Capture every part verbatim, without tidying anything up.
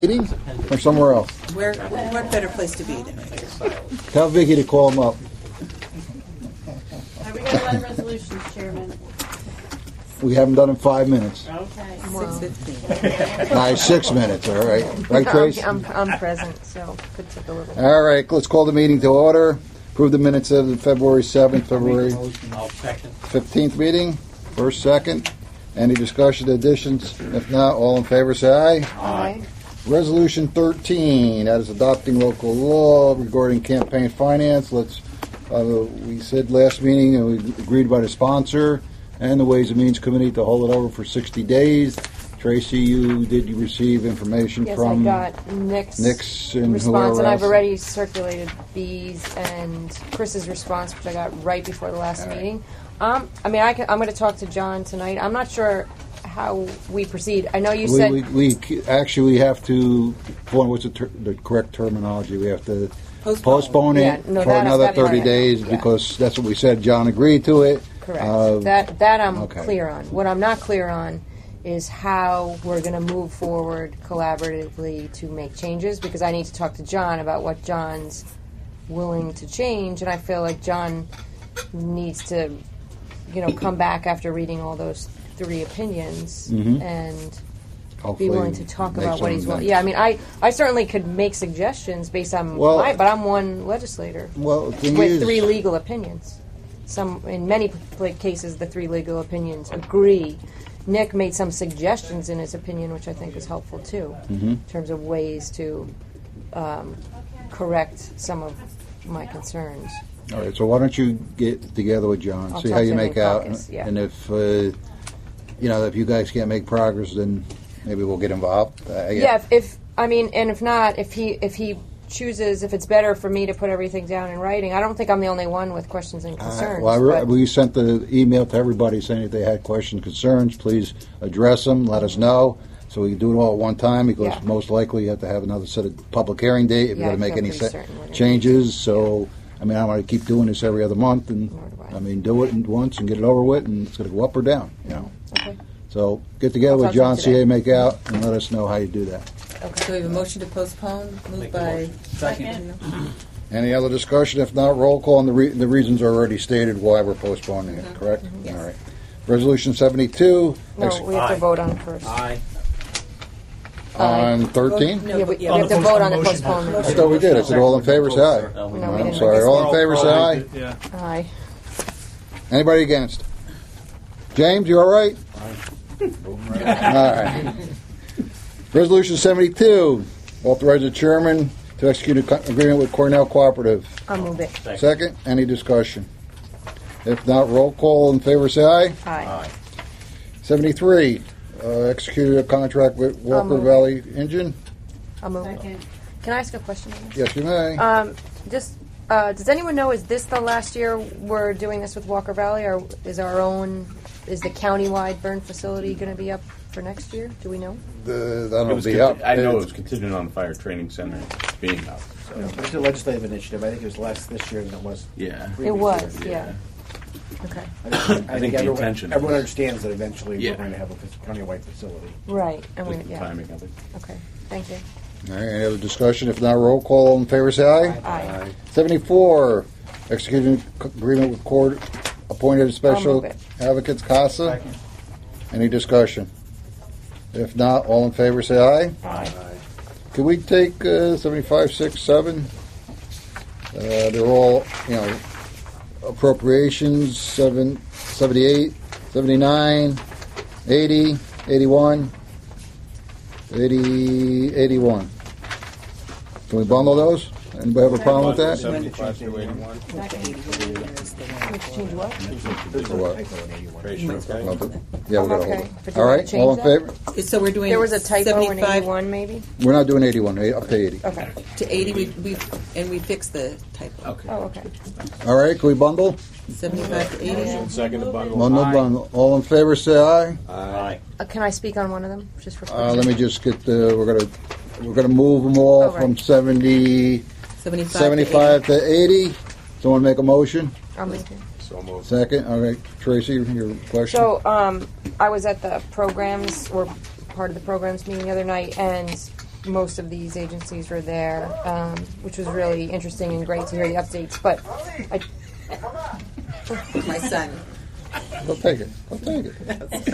Meeting or somewhere else? Where, what better place to be than here? Tell Vicky to call him up. Are we going to run resolutions, Chairman? We haven't done in five minutes. Okay. Six fifteen. Nice, six minutes, all right. Right, Trace? I'm, I'm, I'm present, so could take a little. All right, let's call the meeting to order. Approve the minutes of the February seventh, February fifteenth meeting. First, second. Any discussion, additions? If not, all in favor say aye. Aye. Resolution thirteen, that is adopting local law regarding campaign finance. Let's, uh, we said last meeting, and we agreed by the sponsor and the Ways and Means Committee to hold it over for sixty days. Tracy, you, did you receive information Yes, from? I got Nick's, Nick's and response, whoever and I've else? already circulated B's and Chris's response, which I got right before the last All right. meeting. Um, I mean, I can, I'm going to talk to John tonight. I'm not sure how we proceed. I know you We, said... we, we actually have to, for what's the, ter- the correct terminology? We have to Postpone. postpone it Yeah, no, for that I've another got in my thirty head. days Yeah. because that's what we said. John agreed to it. Correct. Uh, that that I'm okay. clear on. What I'm not clear on is how we're going to move forward collaboratively to make changes, because I need to talk to John about what John's willing to change, and I feel like John needs to, you know, come back after reading all those three opinions Mhm. and hopefully be willing to talk make about what he's some- willing. Yeah, I mean, I, I certainly could make suggestions based on Well- my, but I'm one legislator Well, the thing with is, three legal opinions. Some, in many pl- cases, the three legal opinions agree. Nick made some suggestions in his opinion, which I think is helpful too, Mhm. in terms of ways to um, correct some of my concerns. all right, so why don't you get together with John, I'll see talk how to you him make in out, caucus, yeah. and if uh, you know if you guys can't make progress, then maybe we'll get involved. Uh, Yeah, if, if I mean, and if not, if he if he chooses, if it's better for me to put everything down in writing, I don't think I'm the only one with questions and Uh, concerns. well, I re- but- we sent the email to everybody saying if they had questions, concerns, please address them. Let us know so we can do it all at one time. Because Yeah. most likely you have to have another set of public hearing date if Yeah, you're I going to make feel any pretty set certain we're gonna changes. So, I mean, I want to keep doing this every other month, and Nor do I. I mean, do it once and get it over with, and it's going to go up or down. You know. Okay. So get together I'll with talk to him John, see today. how you make out, and let us know how you do that. So we have a motion to postpone, moved by... Second. Any other discussion? If not, roll call, and the, re- the reasons are already stated why we're postponing it, correct? Yes. All right. Resolution seventy-two No, ex- we have to vote on it first. Aye. on thirteen? No, Yeah, we, but- we have to On the vote on the motion. postponement. I thought we did. I said all in favor, say aye. No, we No, I'm we didn't. sorry. All in favor, say aye. Yeah. Aye. Anybody against? James, you all right? All right. Resolution seventy-two, authorize the chairman to execute an agreement with Cornell Cooperative. I'll move it. Second, any discussion? If not, roll call. In favor, say aye. Aye. seventy-three, uh, executed a contract with Walker move it. Valley Engine. I'll move it. Second. Can I ask a question on this? Yes, you may. Um, just, uh, does anyone know, is this the last year we're doing this with Walker Valley, or is our own, is the county-wide burn facility going to be up for next year? Do we know? The, It that'll was be conti- up. I know it was contingent on the fire training center being up. So It's a legislative initiative. I think it was less this year than it was. yeah, It was, yeah. Okay. I think, I think the everyone, intention everyone was- understands that eventually Yeah. we're going to have a fac- county-wide facility. Right. And we, just the yeah. timing of it. Okay. Thank you. All right, any other discussion? If not, roll call. All in favor, say aye. Aye. seventy-four, executing agreement with court appointed special move it. advocates CASA. Any discussion? If not, all in favor, say aye. Aye. Could we take uh, seventy-five, six, seven? Uh, they're all, you know, appropriations, seven, seventy-eight, seventy-nine, eighty, eighty-one, eighty, eighty-one. Can we bundle those? Anybody have a problem with that? seventy-five through eighty-one. Change what? Or what? Well, but- Yeah, we I'm gotta okay. hold But it. do you All wanna right, change all in that? favor? So we're doing There was a typo in seventy-five eighty-one, maybe? We're not doing eighty-one, eh, up to eighty. Okay. to eighty, we, we, and we fixed the typo. Okay. Oh, okay. All right, can we bundle? seventy-five to eighty. Second to bundle. Bundle, bundle. All in favor, say aye. Aye. Uh, can I speak on one of them, just for? Uh, let me just get the, we're gonna, we're gonna move them all Oh, right. from seventy, seventy-five, seventy-five to eighty. Someone make a motion? I'll make it. So moved. Second, all right, Tracy, your question? So, um, I was at the programs, or part of the programs meeting the other night, and most of these agencies were there, um, which was really interesting and great to hear the updates. But I, My son. Go take it. Go take it.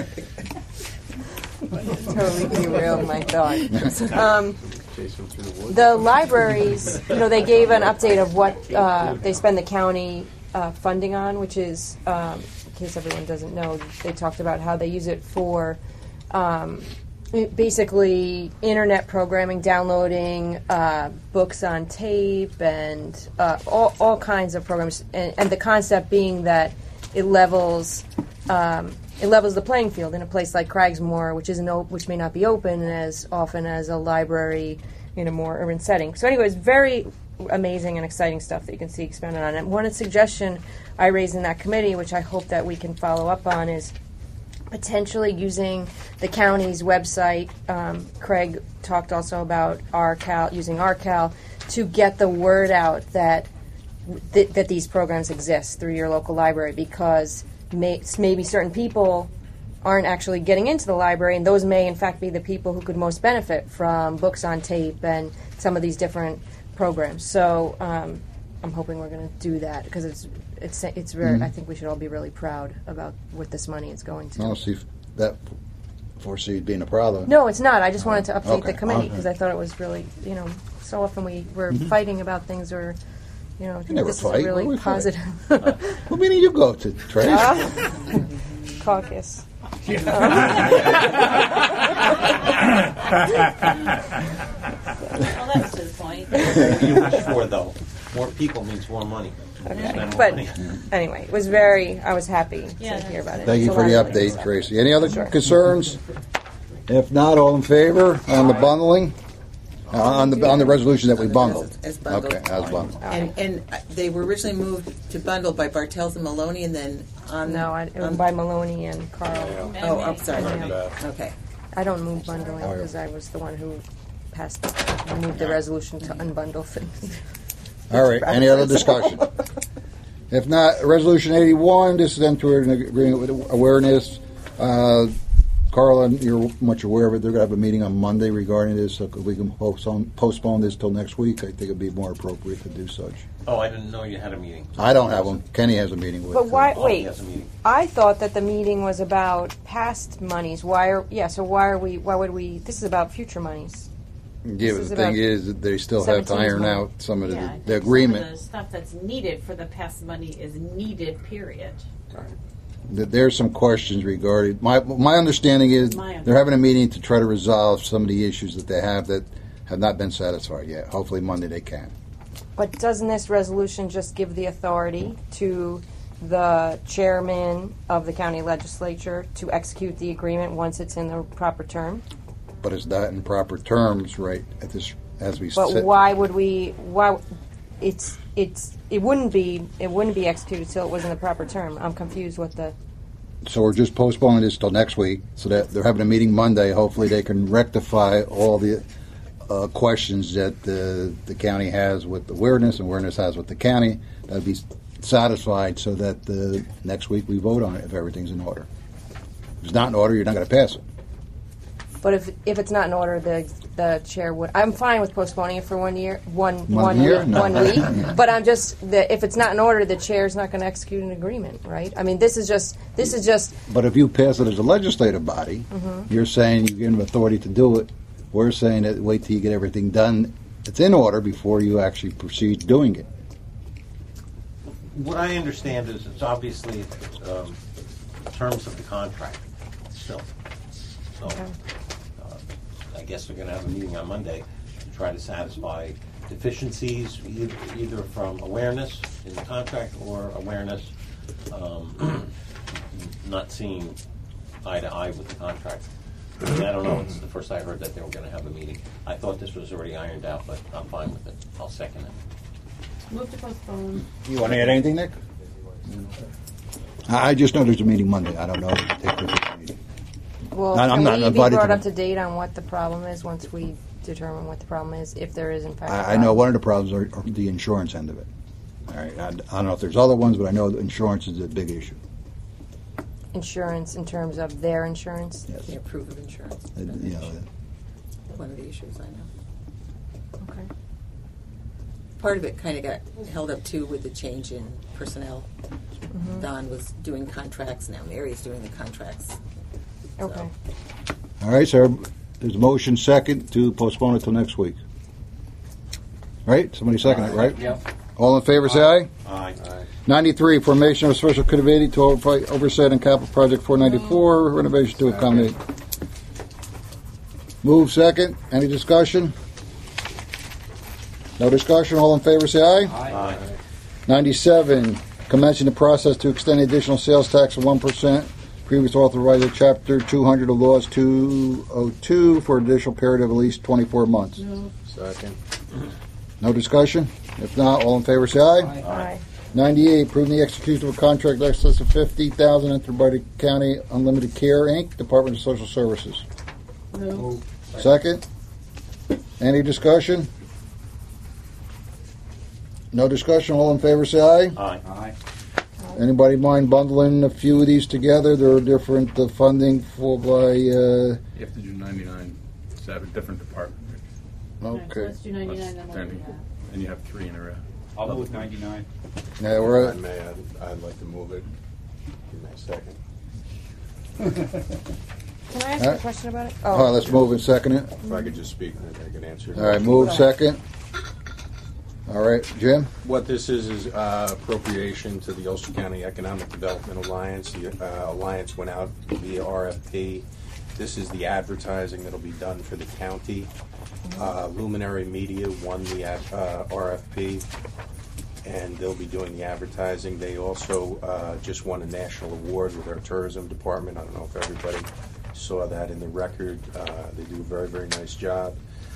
totally derailed my thought. Um, the libraries, you know, they gave an update of what uh, they spend the county uh, funding on, which is, um, in case everyone doesn't know, they talked about how they use it for um, it- basically internet programming, downloading uh, books on tape, and uh, all, all kinds of programs. And, and the concept being that it levels um, it levels the playing field in a place like Cragsmore, which isn't op- which may not be open as often as a library in a more urban setting. So, anyways, very amazing and exciting stuff that you can see expanded on. And one suggestion I raised in that committee, which I hope that we can follow up on, is potentially using the county's website. Um, Craig talked also about R C A L, using R C A L to get the word out that th- that these programs exist through your local library, because may- maybe certain people aren't actually getting into the library, and those may in fact be the people who could most benefit from books on tape and some of these different programs. So um, I'm hoping we're going to do that, because it's it's it's very. I think we should all be really proud about what this money is going to. I don't see if that foresee being a problem. No, it's not. I just wanted to update Okay. the committee Okay. because I thought it was really, you know, so often we were fighting about things, or, you know, Mm-hmm. never this fight. is a Where really we fight? positive What meeting you go to, Trace? caucus. Well, that's to the point. You wish for, though. More people means more money. Okay. Spend more But money. anyway, it was very. I was happy Yeah, to hear about it. Thank you It's a for the lot of really good update, stuff. Tracy. Any other Sure. concerns? If not, all in favor on the bundling? Uh, On the, on the resolution that we bundled? As- as bundled. Okay, as bundled. And, and uh, they were originally moved to bundle by Bartels and Maloney, and then on. No, I, it was on- by Maloney and Carl. Oh, I'm sorry. Yeah. Okay. I don't move bundling because I was the one who passed, moved the resolution to unbundle things. All right, any other discussion? If not, Resolution eighty-one, this is enter an agreement with awareness. Uh, Carla, you're much aware of it. They're going to have a meeting on Monday regarding this, so we can postpone, postpone this till next week. I think it'd be more appropriate to do such. Oh, I didn't know you had a meeting. I don't have one. Kenny has a meeting with. But why? Oh, he Wait. has a meeting. I thought that the meeting was about past monies. Why are yeah? So why are we? Why would we? This is about future monies. Yeah, This but is the about thing is that they still have to seventeen's iron money. out some of the, Yeah, I the think some of agreement. the stuff that's needed for the past money is needed, period. That there's some questions regarding, my, my understanding is My they're having a meeting to try to resolve some of the issues that they have that have not been satisfied yet. Hopefully Monday they can. But doesn't this resolution just give the authority to the chairman of the county legislature to execute the agreement once it's in the proper term? But it's not in proper terms right at this, as we But sit. why would we? Why? It's it's it wouldn't be it wouldn't be executed till it was in the proper term. I'm confused what the. So we're just postponing this till next week, so that they're having a meeting Monday. Hopefully they can rectify all the uh, questions that the, the county has with awareness and awareness has with the county. That'd be satisfied so that the next week we vote on it if everything's in order. If it's not in order, you're not going to pass it. But if if it's not in order, the the chair would. I'm fine with postponing it for one year, one One one year? week, No. one week. But I'm just the, if it's not in order, the chair's not going to execute an agreement, right? I mean, this is just this is just But if you pass it as a legislative body, Mm-hmm. you're saying you give them authority to do it. We're saying that wait till you get everything done. It's in order before you actually proceed doing it. What I understand is it's obviously um, terms of the contract still. So uh, I guess they're going to have a meeting on Monday to try to satisfy deficiencies either, either from awareness in the contract or awareness um, not seeing eye to eye with the contract. I mean, I don't know. It's the first I heard that they were going to have a meeting. I thought this was already ironed out, but I'm fine with it. I'll second it. Move to postpone. You want to add anything, Nick? I I just know there's a meeting Monday. I don't know. Take the official meeting. well. No, I'm can not we be invited brought to up the- to date on what the problem is once we determine what the problem is, if there is in fact? a I, I know problem? one of the problems are, are the insurance end of it. All right. I, I don't know if there's other ones, but I know that insurance is a big issue. Insurance in terms of their insurance. Yes. The approve of insurance. Uh, you know, One of the issues I know. part of it kind of got held up too with the change in personnel. Mm-hmm. Don was doing contracts, now Mary's doing the contracts. Okay. All right, so there's a motion second to postpone it till next week. Right? Somebody second it, right? Yep. All in favor, say aye. Aye. ninety-three, formation of a special committee to overfi- oversight on capital project four ninety-four, renovation to accommodate. Move second. Any discussion? No discussion. All in favor, say aye. Aye. ninety-seven, commencing the process to extend the additional sales tax of one percent. Previous authorized at Chapter two hundred of Laws two oh two for an additional period of at least twenty-four months. Second. No discussion? If not, all in favor, say aye. Aye. ninety-eight, approving the execution of a contract in excess of fifty thousand dollars entered by the County Unlimited Care, Incorporated, Department of Social Services. No. Second. Any discussion? No discussion. All in favor, say aye. Aye. Aye. Anybody mind bundling a few of these together? There are different uh, funding for by. Uh, You have to do ninety-nine. It's a different department. Alright, so okay. let's do ninety-nine, then That's we'll do ten. that. And you have three in a row. I'll move ninety-nine. Yeah, we're If I at, may, I'd, I'd like to move it. Give me a second. Can I ask Huh? you a question about it? all right, let's move and second it. If I could just speak, then I can answer. All right, move second. All right, Jim. What this is is uh, appropriation to the Ulster County Economic Development Alliance. The uh, alliance went out via R F P. This is the advertising that'll be done for the county. Uh, Luminary Media won the uh, R F P, and they'll be doing the advertising. They also uh, just won a national award with our tourism department. I don't know if everybody saw that in the record. Uh, they do a very, very nice job.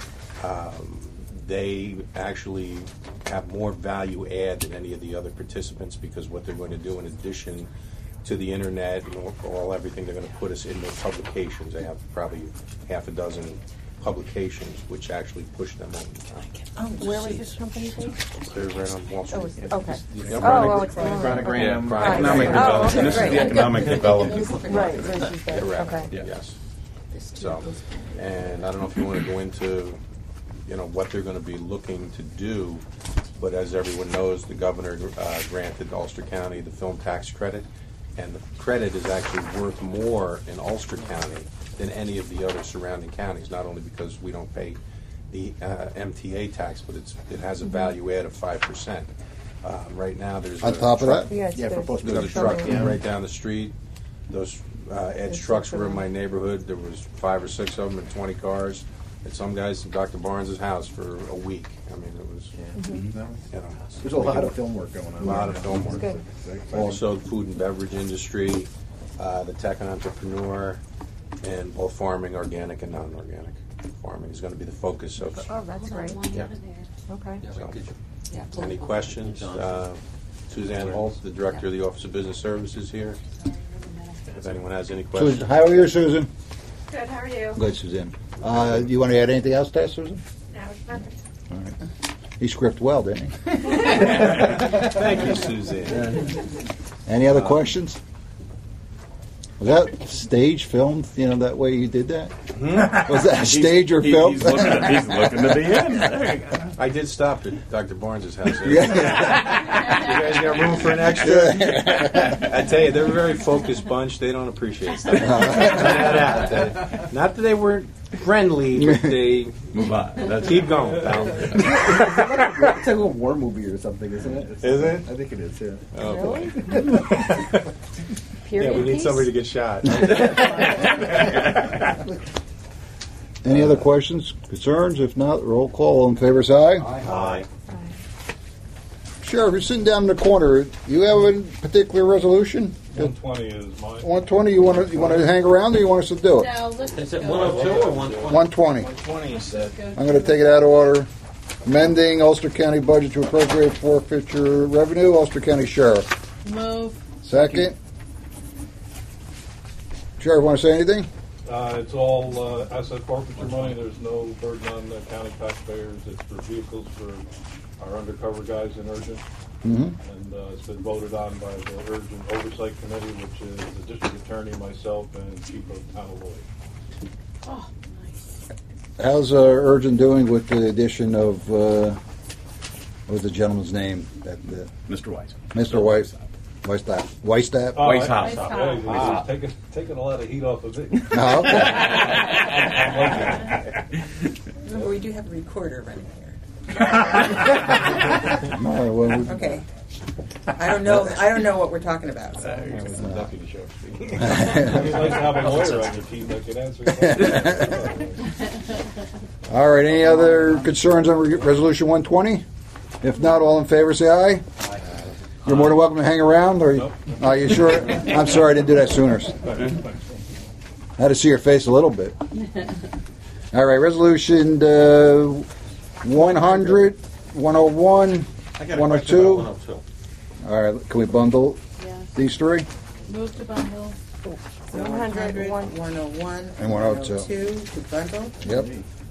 Um, they actually have more value add than any of the other participants because what they're going to do in addition to the internet and all, all everything, they're going to put us in their publications. They have probably half a dozen publications which actually push them over the top. Oh, Where was this company based? They're right on Wall Oh, Street. it's, okay. Yep. Oh, oh, it's there. Chronogram. Yeah, Economic Oh, development. okay, This is great. the economic development. Right, versus there. Correct. Okay. Yeah. Yes. So, and I don't know if you want to go into, you know, what they're going to be looking to do, but as everyone knows, the governor uh, granted Ulster County the film tax credit, and the credit is actually worth more in Ulster County than any of the other surrounding counties, not only because we don't pay the uh, M T A tax, but it's, it has a value add of five percent. Uh, right now, there's On a top of truck- that? Yeah, it's Yeah, for good. post There's a production. truck Yeah. right down the street. Those uh, Ed's trucks were in my neighborhood. There was five or six of them and twenty cars. At some guys in Doctor Barnes' house for a week. I mean, it was, you know. There's a lot of film work going on. A lot of film work. Good. Also, the food and beverage industry, uh, the tech entrepreneur, and both farming, organic and non-organic. Farming is going to be the focus of. Oh, that's Hold on, great. one Yeah. out of there. Okay. So, any questions? Uh, Suzanne Holt, the director of the Office of Business Services, here. If anyone has any questions. Susan, how are you, Susan? Good, how are you? Good, Suzanne. Uh, you want to add anything else to that, Susan? No, it's perfect. All right. He scripted well, didn't he? Thank you, Suzanne. Any other questions? Was that stage filmed? You know, that way you did that? Was that stage or He- film? He's looking, at, he's looking to be in. There you go. I did stop at Doctor Barnes' house. Yeah. You guys got room for an extra? I tell you, they're a very focused bunch. They don't appreciate stuff. Not that Not that they weren't friendly, but they Move on. That's keep going, pal. It's like a war movie or something, isn't it? It's- Is it? I think it is, yeah. Oh, boy. Period Yeah, we need piece? somebody to get shot. Any other questions, concerns? If not, roll call. All in favor, say aye. Aye. Sheriff, you're sitting down in the corner. You have a particular resolution? one twenty is mine. one twenty, you want to you want to hang around or you want us to do it? No, let's Is just it go. one oh two or one twenty? one twenty. twenty, you said. I'm going to take it out of order. Amending Ulster County budget to appropriate forfeiture revenue, Ulster County Sheriff. Move. Second. Sheriff, want to say anything? Uh, it's all uh, asset forfeiture money. There's no burden on the county taxpayers. It's for vehicles for our undercover guys in Urgent. Mm-hmm. And uh, it's been voted on by the Urgent Oversight Committee, which is the district attorney, myself, and chief of town of Lloyd. Oh, nice. How's uh, Urgent doing with the addition of uh, What was the gentleman's name? That uh, Mister Weiss. Mister Weiss. Weisstab. Weisstab? Oh, Weiss I- House. Yeah, he's Ah. taking, taking a lot of heat off of me. Oh, okay. Remember, we do have a recorder running here. All right, well, we- Okay. I don't know. I don't know what we're talking about. So. It's nice to have a lawyer on your team that can answer questions. All right, any other concerns on re- Resolution one twenty? If not, all in favor say aye. You're more than welcome to hang around. Or Nope. Are you sure? I'm sorry I didn't do that sooner. I had to see your face a little bit. All right, Resolution uh, one hundred, one oh one, I got a one oh question about two. one oh two. All right, can we bundle Yes. these three? Move to bundle. So one hundred, one- one oh one, And one oh two. to bundle. Yep.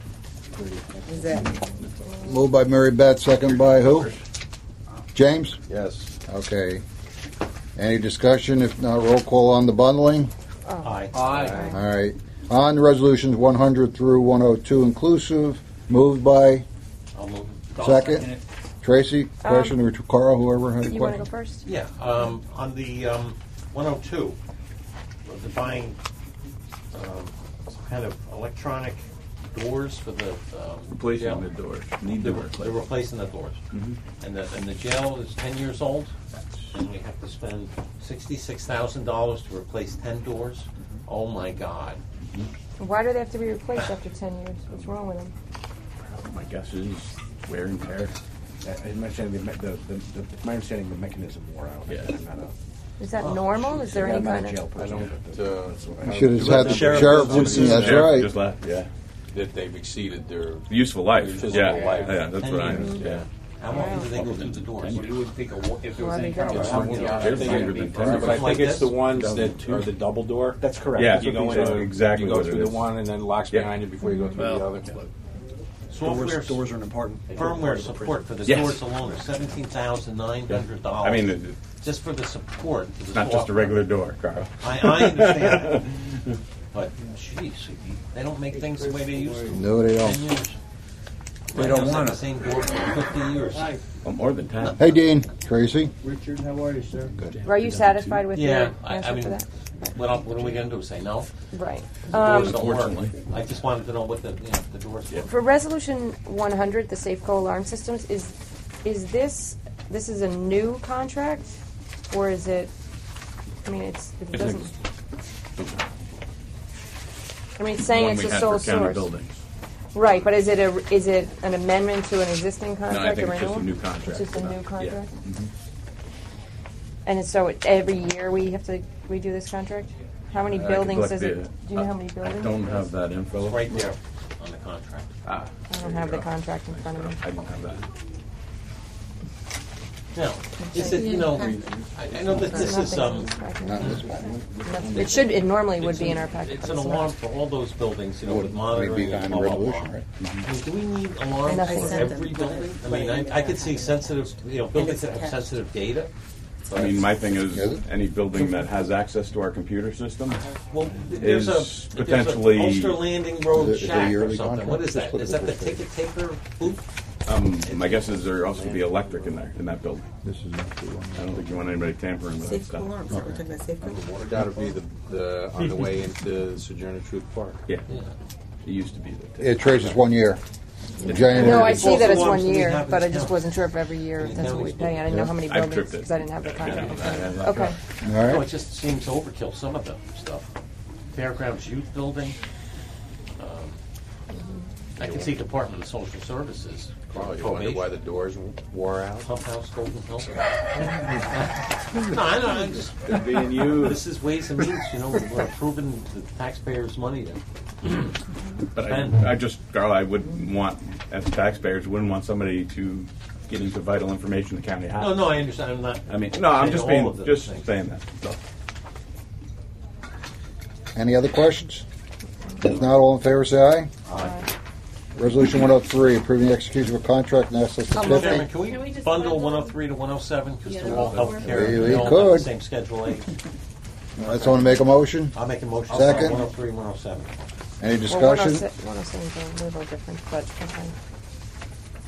Is that Moved by Mary Beth, second by who? James? Yes. Okay. Any discussion? If not, roll call on the bundling. Aye. Aye. All right. On the resolutions one hundred through one oh two inclusive, moved by I'll move. second. Tracy, question, or to Carl, whoever had a You want to go question. first? Yeah, um, on the, um, one oh two, the buying, um, some kind of electronic doors for the, um. Replacing jail. the doors. Need to They're, replace. they're replacing the doors. And the, and the jail is ten years old, and we have to spend sixty-six thousand dollars to replace ten doors. Oh my God. Why do they have to be replaced after ten years? What's wrong with them? My guess is wear and tear. Uh, My understanding, the, me- the, the, the, my understanding, the mechanism wore out. Yeah. I'm not a, Is that normal? Is there yeah, any I'm not kind a jail of? I person. don't, uh, You should have had the Sheriff sheriff. was- That's Sheriff right. Just left. Yeah. that they've exceeded their Useful life. Useful yeah. life. Yeah. That's Ten what I years. understand. How often do they go through the doors? What do you would think of if Well, they don't. I think Longer than ten. I think it's the ones that are the double door. That's correct. Yeah, That's You what go these into are. exactly you go what it through the is. one and then locks Yeah. behind you before you go through the other. Software, Doors, doors are an important firmware part of the support for the Yes. doors alone is seventeen thousand nine hundred dollars. I mean, it- just for the support. For the it's not just a software. regular door, Carl. I, I understand that. But, jeez, they don't make things the way they used to. No, they Ten don't. years. They My don't house had want the it. same door for fifty years. Well, more than ten. Hey, Dean. Tracy. Richard, how are you, sir? Are you satisfied with Yeah, your I, I answer mean, for that? what, el- what are we going to do? Say no? Right. The Um, doors don't work. Unfortunately. I just wanted to know what the, you know, the doors were. For resolution one hundred, the Safeco alarm systems, is is this this is a new contract, or is it? I mean, it's it It's doesn't. an- I mean, it's saying one it's we a had sole for county source, buildings. right? But is it a is it an amendment to an existing contract? No, I think a it's just a renewal? new contract. It's just a for new them. contract. Yeah. Mhm. And it's so it, every year we have to redo this contract. How many I could buildings look does it? the- Do you know how many buildings? I don't have that info. It's right there on the contract. Ah, I don't have the contract in front of me. I don't have that. Now, is it, you know, I, I know that this is, um, Not this one. Nothing. It should. It normally would it's be an- in our packet. It's but an it's alarm not. for all those buildings, you know, with Would monitoring be and on the blah, blah, blah. resolution, right? I mean, do we need alarms Nothing. for sent every them. building? I mean, I, I could see sensitive, you know, buildings that have sensitive data. I mean, my thing is, Is it? any building that has access to our computer system, Well, there's a, Is there's potentially- a Ulster Landing Road Is it- is it a shack or yearly something. What is contract? that? Is that the ticket taker booth? um, my guess is there also could be electric in there, in that building. This is not the one. I don't think you want anybody tampering with that safe stuff. alarms? Is that what we're talking about? Safe alarms? Got to be the, the on the way into Sojourner Truth Park. Yeah, Yeah. it used to be the It traces one year. January. No, I It's see that also it's one alarms that we year, have in but I town. just wasn't sure if every year In that's what we counties. pay. I didn't know how many I've buildings tripped it. because I didn't have the Yeah, contract. in yeah, front of yeah, me. yeah. Okay. All No, right. it just seems overkill, some of the stuff. Fairgrounds Youth Building. Um, I can see Department of Social Services. Oh, you wonder why the doors wore out? Pump House, Golden Hill. No, I know, I'm just, They're being used. this is ways and means, you know, we're approving the taxpayers' money to. But spend. I, I just, Carl, I wouldn't want, as taxpayers, wouldn't want somebody to get into vital information the county has. No, no, I understand, I'm not. I mean, no, I'm saying just all being, of the just things. saying that. So, Any other questions? If not, all in favor, say aye. Aye. Resolution one oh three, approving the execution of a contract in excess of Chairman, fifty. can we Can we just bundle bundle? one oh three to one oh seven, because Yeah, they're all they're all healthcare, We- we they all have could. the same Schedule A. All right, someone make a motion? I'll make a motion. Second. one oh three, one oh seven. Any Well, one oh discussion? six one oh seven is a little different, but okay.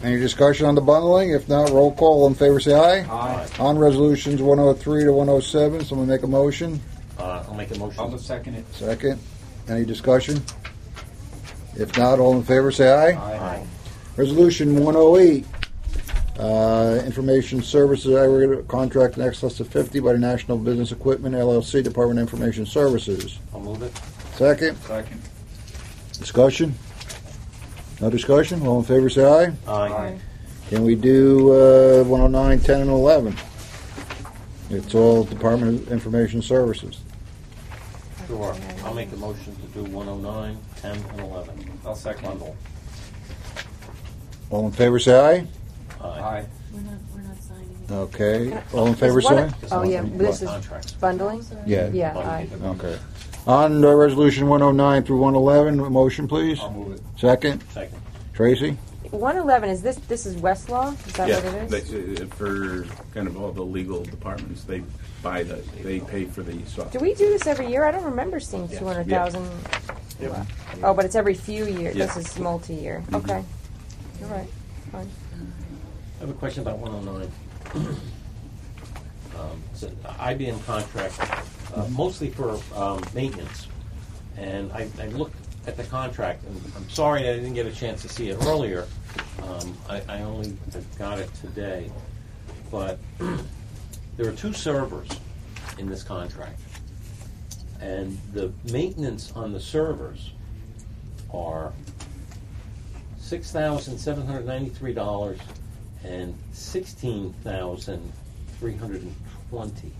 Any discussion on the bundling? If not, roll call. All in favor, say aye. Aye. On resolutions one oh three to one oh seven, someone make a motion. Uh, I'll make a motion. I'll just second it. Second. Any discussion? If not, all in favor, say aye. Aye. Resolution one oh eight, uh, Information Services Aggregate Contract in excess of fifty by the National Business Equipment L L C, Department of Information Services. I'll move it. Second. Second. Discussion? No discussion? All in favor, say aye. Aye. Can we do uh, one oh nine, ten, and eleven? It's all Department of Information Services. Sure. I'll make a motion to do one oh nine, ten, and eleven. I'll second. Bundle. All in favor, say aye. Aye. We're not, we're not signing it. Okay. All in favor, Is say one- aye. Oh, yeah, Bundle this is contracts. bundling? Yeah. Yeah, Bundle. aye. Okay. On uh, resolution one oh nine through one eleven, a motion, please. I'll move it. Second. Second. Tracy? one eleven, is this, this is Westlaw? Is that Yeah, what it is? they, uh, for kind of all the legal departments, they buy the, they pay for the Do software. we do this every year? I don't remember seeing two hundred thousand. Oh, but it's every few years. Yeah. This is multi-year. Okay. You're right. Fine. I have a question about one oh nine. Um, It's an I B M contract, uh, mostly for um, maintenance. And I I looked at the contract, and I'm sorry I didn't get a chance to see it earlier. Um, I I only got it today. But there are two servers in this contract. And the maintenance on the servers are six thousand seven hundred ninety-three dollars and sixteen thousand three hundred twenty.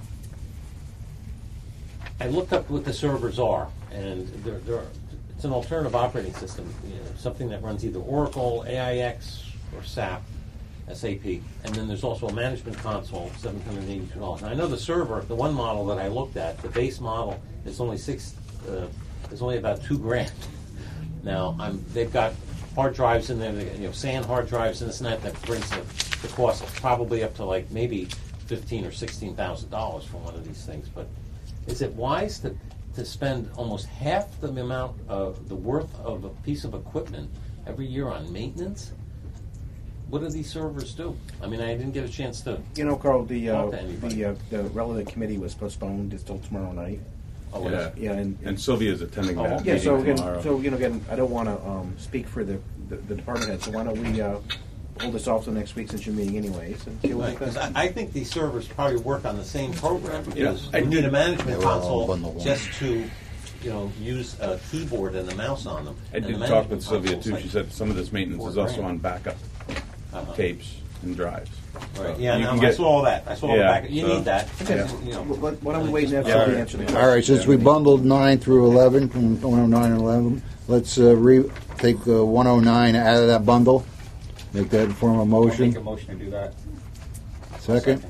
I looked up what the servers are, and they're, they're, it's an alternative operating system, you know, something that runs either Oracle, A I X, or S A P, S A P. And then there's also a management console, seven hundred eighty-two dollars. Now I know the server, the one model that I looked at, the base model is only six, uh, is only about two grand. Now I'm, they've got hard drives in there, you know, SAN hard drives and this and that, that brings the, the cost probably up to like maybe fifteen or sixteen thousand dollars for one of these things. But is it wise to to spend almost half the amount of the worth of a piece of equipment every year on maintenance? What do these servers do? I mean, I didn't get a chance to. You know, Carl, the uh, Talk to anybody. the uh, the relevant committee was postponed until tomorrow night. Oh, Yeah. Yeah, and, And Sylvia's attending Oh, that okay. yeah. So meeting again, tomorrow. so you know, again, I don't want to um, speak for the, the the department head. So why don't we uh, hold this off till next week since you're meeting anyways? And deal with Right, it 'cause then? I, I think these servers probably work on the same program because I you need did- a management They were all console bundled one. just to, you know, use a keyboard and a mouse on them. I And did the talk with management Sylvia console's too. like She said some of this maintenance four is also grand. on backup Uh-huh. tapes and drives. Right. So Yeah, you no, can I get- saw all that. I saw all the Yeah, back. You so- need that. Yeah. You know, Why why don't we wait and have Yeah. Sylvia answer the question? All right, since we bundled nine through eleven, from one oh nine and eleven, let's uh, re- take uh, one oh nine out of that bundle. Make that in form of I'll motion. make a motion to do that. Second.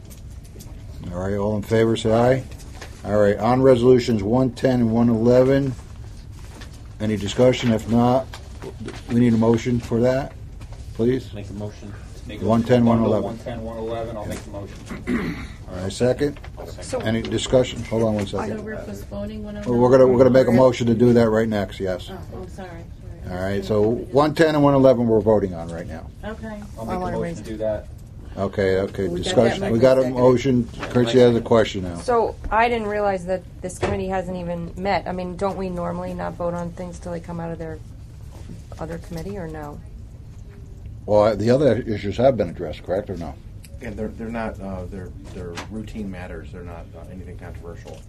All right, all in favor, say aye. All right, on resolutions one ten and one eleven, any discussion? If not, we need a motion for that, please. Make a motion. Make a one ten, motion to one eleven. bundle one ten, one eleven, I'll make the motion. All right, second. So, Any discussion? Hold on one So second. we're postponing one Well, We're gonna we're gonna make a motion to do that right next. Yes. Oh, I'm sorry. All right. So one ten and one eleven we're voting on right now. Okay. I'll I make a wanna motion raise- to do that. Okay. Okay. We got Discussion. that We got a second. motion. Kirsty has a question now. so I didn't realize that this committee hasn't even met. I mean, don't we normally not vote on things till they come out of their other committee, or no? Well, the other issues have been addressed, correct or no? And they're they're not uh, they're they're routine matters. They're not uh, anything controversial.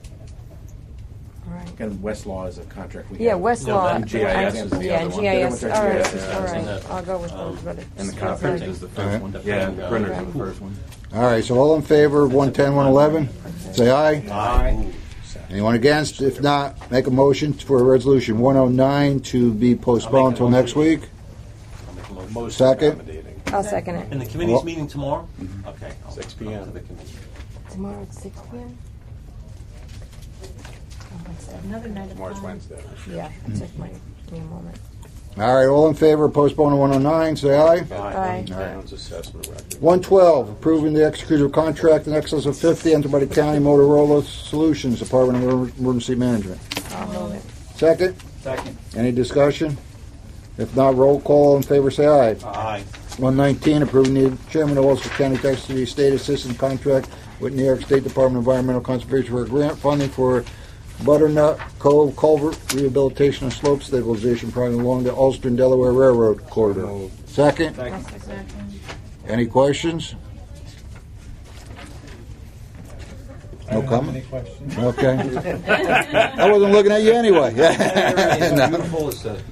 All right. Again, Westlaw is a contract we Yeah, have. Westlaw. that- G I S I- is the yeah, other one. G I S. The All other right, one's G I S, all yeah. right. And the, I'll go with um, those. But it And the seems conference like- is the All first right. one. Yeah, the uh, printer's right. the first one. All right. So all in favor of one ten, one eleven, say aye. Aye. Anyone against? If not, make a motion for a resolution one oh nine to be postponed until next week. I'll make a motion. Most Second. accommodating. I'll second it. And the committee's Well- meeting tomorrow? Okay. I'll six come p.m. to the committee. Tomorrow at six p.m. Oh, what's that? Another night of Tomorrow's fun. Wednesday. Yeah, it took my me a moment. All right. All in favor of postponing one oh nine, say aye. Aye. Town's assessment record. one twelve, approving the executive contract in excess of fifty entered by the County Motorola Solutions, Department of Emer- Emergency Management. I'll move it. Second. Second. Any discussion? If not, roll call. All in favor, say aye. Aye. one nineteen, approving the chairman of Ulster County Tax City State Assistant Contract with New York State Department of Environmental Conservation for a grant funding for Butternut Cove Culvert Rehabilitation and Slope Stabilization Project along the Ulster and Delaware Railroad corridor. Second? Any questions? No comment? Okay. I wasn't looking at you anyway. No. Beautiful as the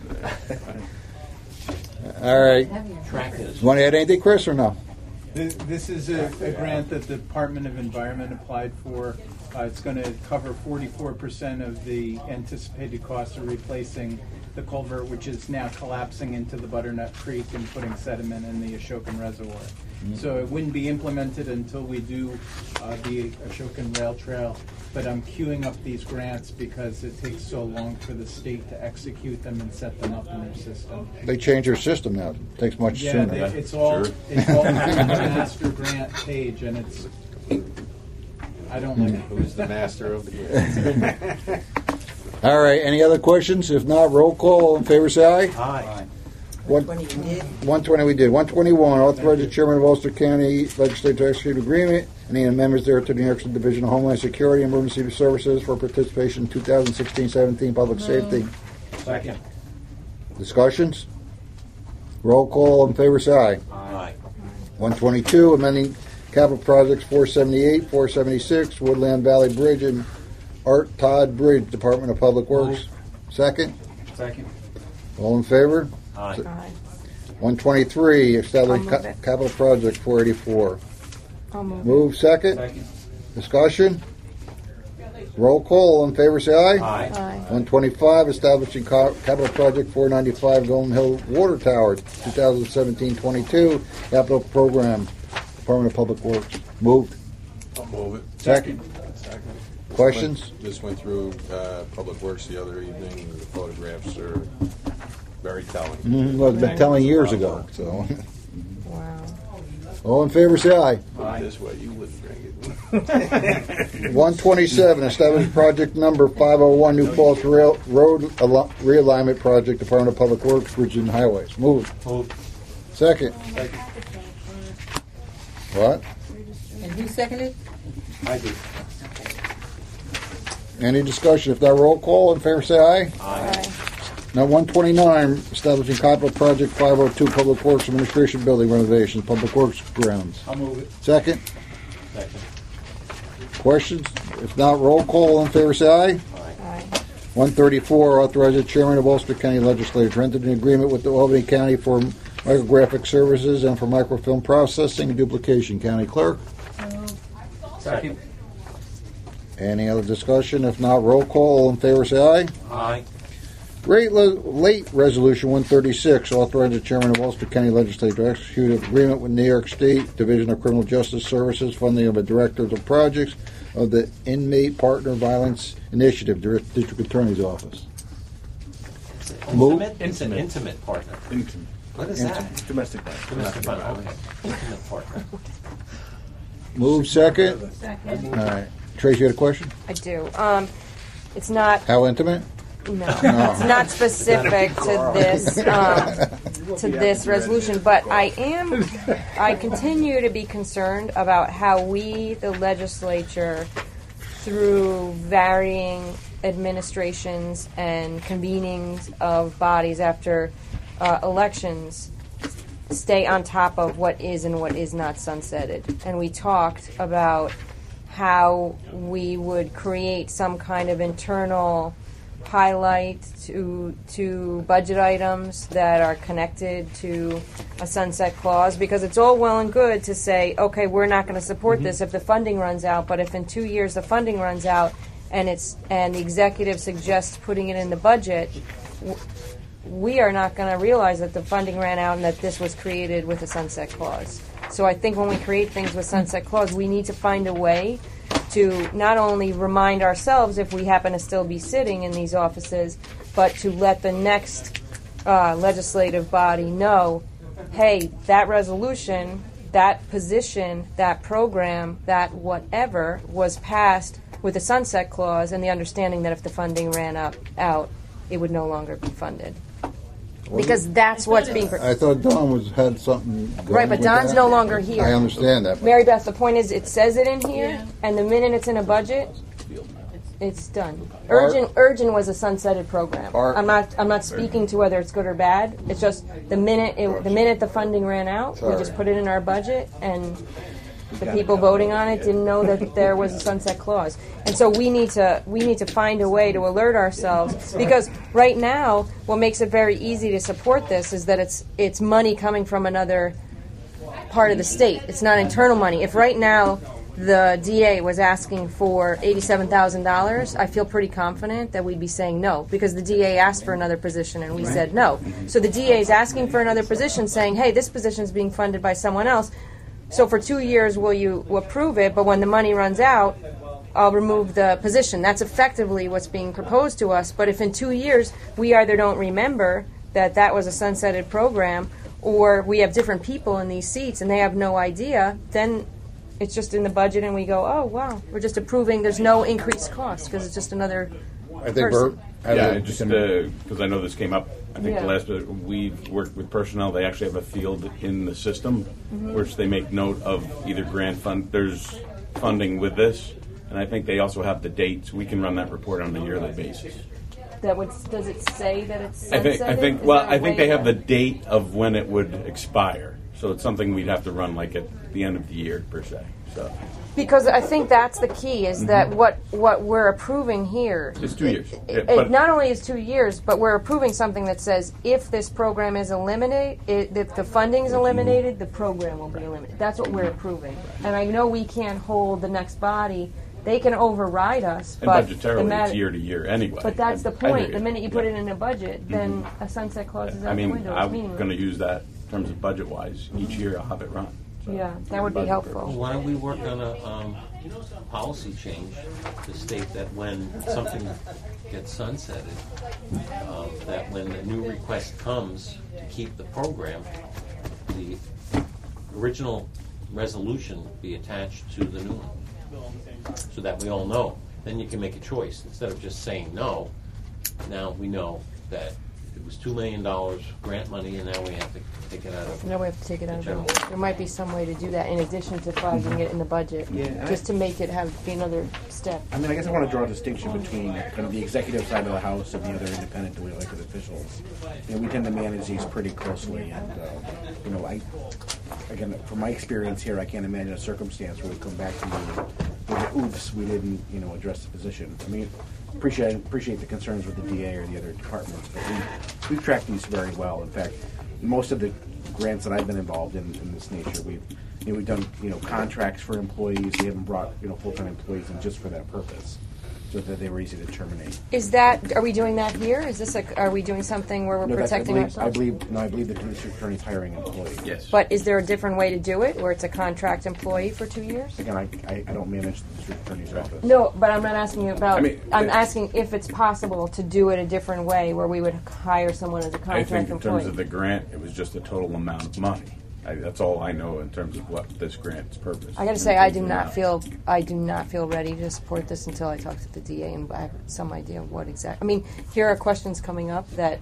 All right. track is. Want to add anything, Chris, or no? This, this is a, a grant that the Department of Environment applied for. Uh, it's going to cover forty-four percent of the anticipated cost of replacing the culvert, which is now collapsing into the Butternut Creek and putting sediment in the Ashokan Reservoir. Mm-hmm. So it wouldn't be implemented until we do uh, the Ashokan Rail Trail. But I'm queuing up these grants because it takes so long for the state to execute them and set them up in their system. They changed their system now. It takes much Yeah, sooner. they, it's all Sure. it's all on the master grant page, and it's I don't like it. Who's the master of the grant? All right. Any other questions? If not, roll call. All in favor, say aye. Aye. One, When you did, one twenty we did. one twenty-one, authorize the chairman of Ulster County Legislature to execute agreement and any amendments there to the New York State Division of Homeland Security and Emergency Services for participation in two thousand sixteen seventeen public safety. Second. Discussions? Roll call. All in favor, say aye. Aye. one twenty-two, amending capital projects four seventy-eight, four seventy-six, Woodland Valley Bridge and Art Todd Bridge, Department of Public Works. Second? Second. All in favor? Aye. Aye. one twenty-three, establishing I'll move ca- it. capital project four eighty-four. I'll move. Move second. Second. Discussion? Roll call. All in favor, say aye. Aye. Aye. one twenty-five, establishing ca- capital project four ninety-five, Golden Hill Water Tower, twenty seventeen twenty-two, capital program, Department of Public Works. Moved. I'll move it. Second. Second. Questions? Went- Just went through uh, Public Works the other evening. The photographs are very telling. Mm-hmm. Well, it's been telling years ago. So, Wow. all in favor, say aye. Put it this way, you wouldn't drink it. one twenty-seven, establish project number five oh one, New Falls Rail, Road Al- Realignment Project, Department of Public Works, Bridges and Highways. Move. Move. Second. What? and who seconded? I do. Any discussion? If not, roll call. In favor, say aye. Aye. Now, one twenty-nine, establishing capital project five oh two, Public Works Administration Building renovations, Public Works grounds. I'll move it. Second. Second. Questions? If not, roll call. In favor, say aye. Aye. one thirty-four, authorize the chairman of Ulster County Legislature to enter an agreement with the Albany County for micrographic services and for microfilm processing and duplication. County clerk. Second. Any other discussion? If not, roll call. All in favor, say aye. Aye. Rate le- late resolution one thirty-six, authorize the chairman of Ulster County Legislature to execute an agreement with New York State Division of Criminal Justice Services, funding of the directors of projects of the Inmate Partner Violence Initiative, Dir- District Attorney's Office. Move. Intimate? It's an intimate partner. Intimate. What is that? Domestic violence. Domestic partner. Okay. Intimate partner. Move second. Second. All right. Tracy, you had a question? I do. Um, it's not. How intimate? No, it's not specific to this um, to this resolution, but I am. I continue to be concerned about how we, the legislature, through varying administrations and convenings of bodies after uh, elections, stay on top of what is and what is not sunsetted. And we talked about how we would create some kind of internal highlight to to budget items that are connected to a sunset clause, because it's all well and good to say, okay, we're not going to support this if the funding runs out, but if in two years the funding runs out and it's and the executive suggests putting it in the budget, w- we are not going to realize that the funding ran out and that this was created with a sunset clause. So I think when we create things with sunset clause, we need to find a way to not only remind ourselves, if we happen to still be sitting in these offices, but to let the next uh, legislative body know, hey, that resolution, that position, that program, that whatever was passed with a sunset clause and the understanding that if the funding ran up out, it would no longer be funded. because that's what's being. Pro- I thought Don was had something going right, but with Don's that. no longer here. I understand that. but- Mary Beth, the point is, it says it in here, Yeah. and the minute it's in a budget, it's done. Art- Urgent, Urgent was a sunsetted program. Art- I'm not, I'm not speaking to whether it's good or bad. It's just the minute, it, the minute the funding ran out, we Sorry. just put it in our budget, and the people voting on it didn't know that there was a sunset clause. And so we need to, we need to find a way to alert ourselves, because right now, what makes it very easy to support this is that it's, it's money coming from another part of the state. It's not internal money. If right now the D A was asking for eighty-seven thousand dollars, I feel pretty confident that we'd be saying no, because the D A asked for another position and we said no. So the D A is asking for another position, saying, hey, this position is being funded by someone else, so for two years will you approve it, but when the money runs out, I'll remove the position. That's effectively what's being proposed to us. But if in two years we either don't remember that that was a sunsetted program, or we have different people in these seats and they have no idea, then it's just in the budget and we go, oh, wow, we're just approving. There's no increased cost because it's just another I think person. Bert. had Yeah, a- just because I know this came up. I think Yeah. the last bit, we've worked with personnel. They actually have a field in the system, which they make note of either grant fund. There's funding with this, and I think they also have the dates. We can run that report on a yearly basis. That would, does it say that it's I think. sunsetted? I think. Is Well, there a I think way they have to- the date of when it would expire. So it's something we'd have to run like at the end of the year per se. So Because I think that's the key, is that what, what we're approving here. it's two years. Yeah, It, but- it not only is two years, but we're approving something that says if this program is eliminated, it, if the funding is eliminated, the program will be eliminated. That's what we're approving. And I know we can't hold the next body; they can override us. and but budgetarily, the matter- it's year to year anyway. But that's the I- I hear point. you. The minute you put Yeah. it in a budget, then a sunset clause is out I the mean, window. It's I'm meaningless. going to use that in terms of budget wise. Each year I'll have it run. So, Yeah, that would be budget helpful. purposes. Why don't we work on a um, policy change to state that when something gets sunsetted, um, that when the new request comes to keep the program, the original resolution be attached to the new one, so that we all know. Then you can make a choice. Instead of just saying no, now we know that it was two million dollars grant money, and now we have to take it out of. No, we have to take it out of General. the. There might be some way to do that in addition to flagging it in the budget, Yeah, and I- just to make it have be another step. I mean, I guess I want to draw a distinction between kind of the executive side of the House and the other independent duly elected officials. You know, we tend to manage these pretty closely, and uh, you know, I again, from my experience here, I can't imagine a circumstance where we come back to you with, "Oops, we didn't, you know, address the position." I mean, appreciate appreciate the concerns with the D A or the other departments, but we we've tracked these very well. In fact, most of the grants that I've been involved in in this nature, we've you know, we've done you know contracts for employees. We haven't brought you know full time employees in just for that purpose, so that they were easy to terminate. Is that? Are we doing that here? Is this a? Are we doing something where we're No, that's- protecting I believe, ourselves? I believe no, I believe the district attorney's hiring employees. Yes. But is there a different way to do it, where it's a contract employee for two years? Again, I, I, I don't manage the district attorney's office. No, but I'm not asking you about. I mean, I'm it's- asking if it's possible to do it a different way, where we would hire someone as a I contract think in employee. terms of the grant, it was just a total amount of money. I, that's all I know in terms of what this grant's purpose. I got to in say, I terms do of not amount. feel I do not feel ready to support this until I talk to the D A and I have some idea of what exactly. I mean, here are questions coming up that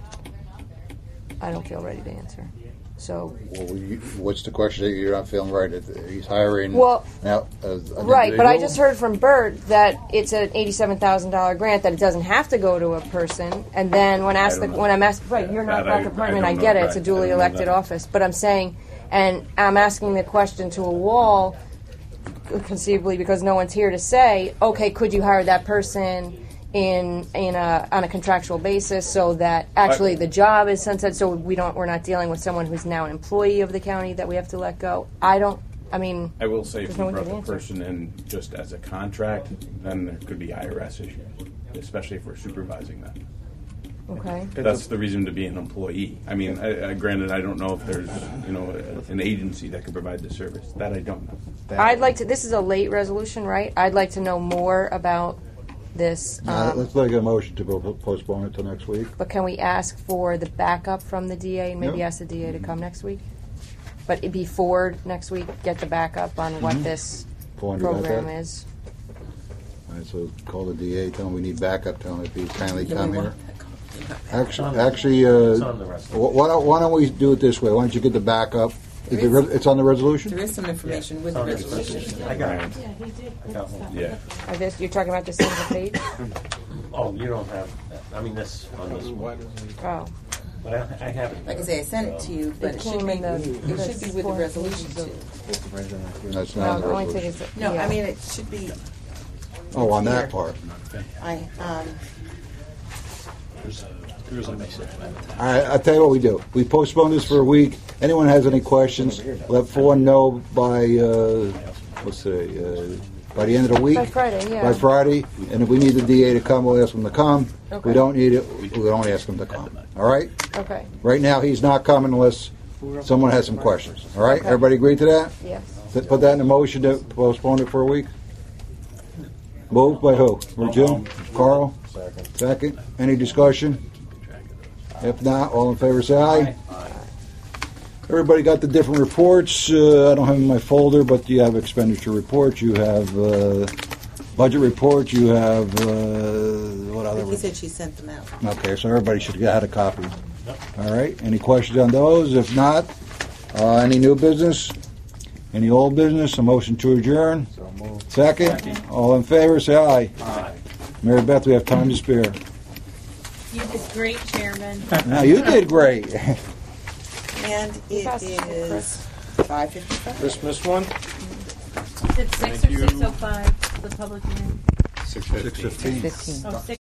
I don't feel ready to answer. So, Well, you, what's the question that you're not feeling right? If He's hiring Well, now. as an right, but I individual? just heard from Bert that it's an eighty-seven thousand dollar grant, that it doesn't have to go to a person. And then when asked the, don't know. when I'm asked, right, you're not That I- that department, I I, don't get know, it. It's a right. duly I don't know elected that. office, but I'm saying, and I'm asking the question to a wall, conceivably because no one's here to say, okay, could you hire that person in in a on a contractual basis so that actually I- the job is sunset, so we don't we're not dealing with someone who's now an employee of the county that we have to let go. I don't. I mean, I will say, if there's you no one brought to the answer. person in just as a contract, then there could be I R S issues, especially if we're supervising them. Okay. That's the reason to be an employee. I mean, I, I, granted, I don't know if there's, you know, a, an agency that could provide the service. That I don't know. That- I'd like to. This is a late resolution, right? I'd like to know more about this. Now, Um, let's make a motion to po- postpone it till next week. but can we ask for the backup from the D A and maybe Yeah. ask the D A to come next week? But it before next week, get the backup on what this Paul, you got program that? is. All right, so call the D A, tell him we need backup, tell him if he's kindly Do we come here. want that Actually, actually, uh, It's on the resolution. wh- why don't, why don't we do it this way? Why don't you get the backup? Is There it re- is- it's on the resolution? There is some information with the On the resolution. resolution. I got it. Yeah, he did. I got one. Yeah. Are this, you're talking about the single page? Oh, you don't have that. I mean, this on this one. Oh. But I, I have it. Like I say, I sent it to you, but It it should came be, in the- it the should be with the four resolution pages of- too. That's No, not on the the only thing resolution. is, No, yeah. I mean, it should be, Oh, on here. that part. I, um, All right, I'll tell you what we do. We postpone this for a week. Anyone has any questions, let Fawn know by, uh, what's today, uh, by the end of the week? By Friday, yeah. By Friday, and if we need the D A to come, we'll ask him to come. Okay. We don't need it, we don't ask him to come. All right? Okay, Right now, he's not coming unless someone has some questions. All right? Okay. Everybody agree to that? yes. Th- Put that in a motion to postpone it for a week? Moved by who? Or Jim? Carl? Second. Second. Any discussion? If not, all in favor say aye. Everybody got the different reports. Uh, I don't have them in my folder, but you have expenditure reports, you have uh, budget reports, you have, uh, what other? He said she sent them out. Okay, so everybody should have had a copy. All right, any questions on those? If not, uh, any new business? Any old business? A motion to adjourn? So moved. Second? All in favor, say aye. Aye. Mary Beth, we have time to spare. You did great, Chairman. Now, you did great. And it passed it to is five fifty-five. Christmas one? Is it six or six oh five, the public hearing? Six fifteen. Six fifteen. Fifteen. Oh, six